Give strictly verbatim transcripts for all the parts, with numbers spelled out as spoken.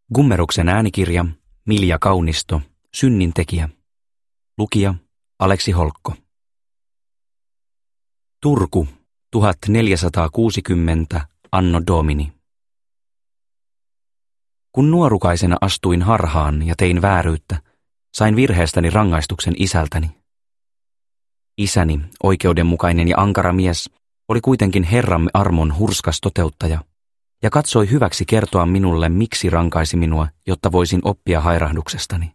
Gummeruksen äänikirja, Milja Kaunisto, Synnintekijä. Lukija, Aleksi Holkko. Turku, tuhatneljäsataakuusikymmentä, Anno Domini. Kun nuorukaisena astuin harhaan ja tein vääryyttä, sain virheestäni rangaistuksen isältäni. Isäni, oikeudenmukainen ja ankara mies, oli kuitenkin Herramme armon hurskas toteuttaja ja katsoi hyväksi kertoa minulle, miksi rankaisi minua, jotta voisin oppia hairahduksestani.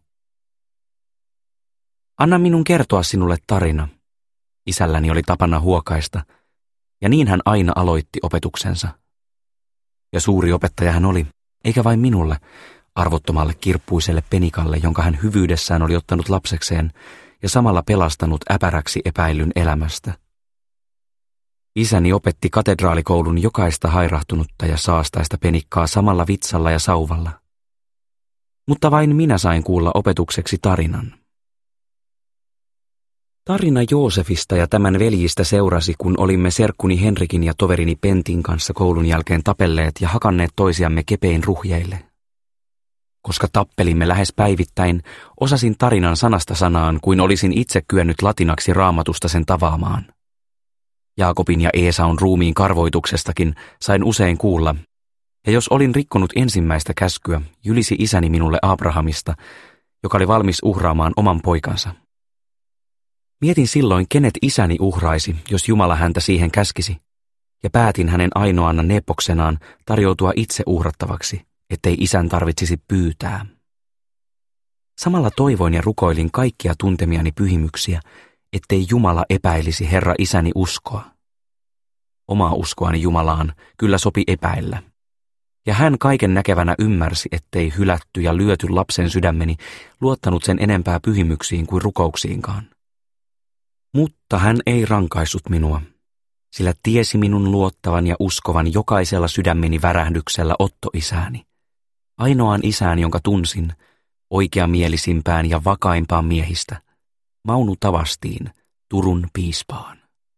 Anna minun kertoa sinulle tarina. Isälläni oli tapana huokaista, ja niin hän aina aloitti opetuksensa. Ja suuri opettaja hän oli, eikä vain minulle, arvottomalle kirppuiselle penikalle, jonka hän hyvyydessään oli ottanut lapsekseen ja samalla pelastanut äpäräksi epäillyn elämästä. Isäni opetti katedraalikoulun jokaista hairahtunutta ja saastaista penikkaa samalla vitsalla ja sauvalla. Mutta vain minä sain kuulla opetukseksi tarinan. Tarina Joosefista ja tämän veljistä seurasi, kun olimme serkkuni Henrikin ja toverini Pentin kanssa koulun jälkeen tapelleet ja hakanneet toisiamme kepein ruhjeille. Koska tappelimme lähes päivittäin, osasin tarinan sanasta sanaan, kuin olisin itse kyennyt latinaksi Raamatusta sen tavaamaan. Jaakobin ja Eesaun ruumiin karvoituksestakin sain usein kuulla, ja jos olin rikkonut ensimmäistä käskyä, jylisi isäni minulle Abrahamista, joka oli valmis uhraamaan oman poikansa. Mietin silloin, kenet isäni uhraisi, jos Jumala häntä siihen käskisi, ja päätin hänen ainoana nepoksenaan tarjoutua itse uhrattavaksi, ettei isän tarvitsisi pyytää. Samalla toivoin ja rukoilin kaikkia tuntemiani pyhimyksiä, ettei Jumala epäilisi Herra isäni uskoa. Omaa uskoani Jumalaan kyllä sopi epäillä. Ja hän kaiken näkevänä ymmärsi, ettei hylätty ja lyöty lapsen sydämeni luottanut sen enempää pyhimyksiin kuin rukouksiinkaan. Mutta hän ei rankaissut minua, sillä tiesi minun luottavan ja uskovan jokaisella sydämeni värähdyksellä Otto-isääni, ainoaan isään, jonka tunsin, oikeamielisimpään ja vakaimpaan miehistä, Maunu Tavastiin, Turun piispaan.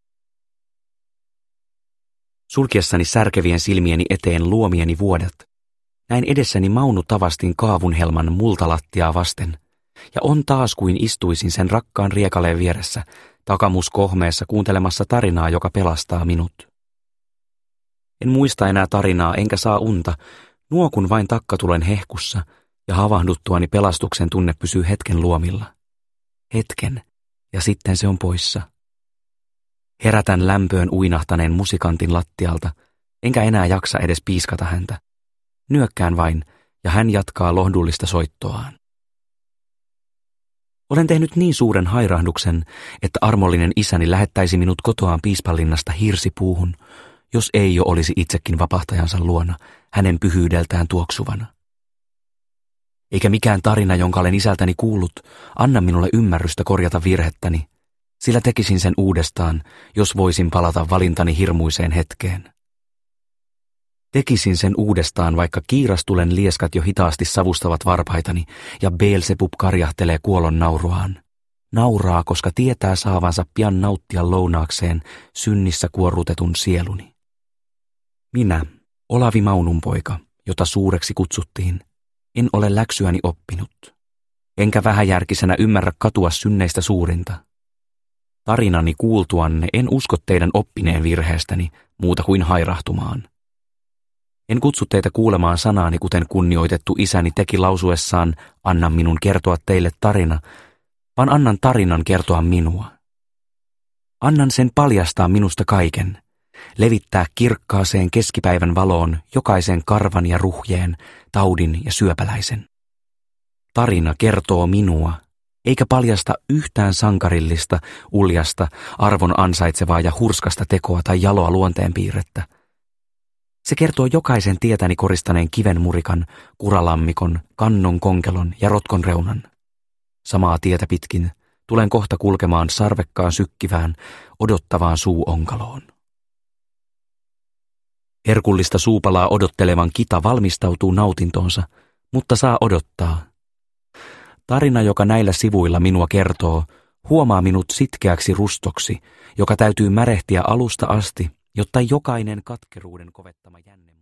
Sulkiessani särkevien silmieni eteen luomieni vuodet, näin edessäni Maunu Tavastin kaavunhelman multalattiaa vasten, ja on taas kuin istuisin sen rakkaan riekaleen vieressä, takamus kohmeessa kuuntelemassa tarinaa, joka pelastaa minut. En muista enää tarinaa enkä saa unta, nuokun vain takkatulen hehkussa, ja havahduttuani pelastuksen tunne pysyy hetken luomilla. Hetken, ja sitten se on poissa. Herätän lämpöön uinahtaneen musikantin lattialta, enkä enää jaksa edes piiskata häntä. Nyökkään vain, ja hän jatkaa lohdullista soittoaan. Olen tehnyt niin suuren hairahduksen, että armollinen isäni lähettäisi minut kotoaan piispallinnasta hirsipuuhun, jos ei jo olisi itsekin vapahtajansa luona, hänen pyhyydeltään tuoksuvana. Eikä mikään tarina, jonka olen isältäni kuullut, anna minulle ymmärrystä korjata virhettäni, sillä tekisin sen uudestaan, jos voisin palata valintani hirmuiseen hetkeen. Tekisin sen uudestaan, vaikka kiirastulen lieskat jo hitaasti savustavat varpaitani ja Beelzebub karjahtelee kuolon nauruaan. Nauraa, koska tietää saavansa pian nauttia lounaakseen synnissä kuorrutetun sieluni. Minä, Olavi Maunun poika, jota suureksi kutsuttiin, en ole läksyäni oppinut, enkä vähäjärkisenä ymmärrä katua synneistä suurinta. Tarinani kuultuanne en usko teidän oppineen virheestäni muuta kuin hairahtumaan. En kutsu teitä kuulemaan sanaani, kuten kunnioitettu isäni teki lausuessaan, anna minun kertoa teille tarina, vaan annan tarinan kertoa minua. Annan sen paljastaa minusta kaiken, levittää kirkkaaseen keskipäivän valoon jokaisen karvan ja ruhjeen, taudin ja syöpäläisen. Tarina kertoo minua, eikä paljasta yhtään sankarillista, uljasta, arvon ansaitsevaa ja hurskasta tekoa tai jaloa luonteenpiirrettä. Se kertoo jokaisen tietäni koristaneen kivenmurikan, kuralammikon, kannon konkelon ja rotkon reunan. Samaa tietä pitkin tulen kohta kulkemaan sarvekkaan sykkivään, odottavaan suuonkaloon. Herkullista suupalaa odottelevan kita valmistautuu nautintoonsa, mutta saa odottaa. Tarina, joka näillä sivuilla minua kertoo, huomaa minut sitkeäksi rustoksi, joka täytyy märehtiä alusta asti, jotta jokainen katkeruuden kovettama jänne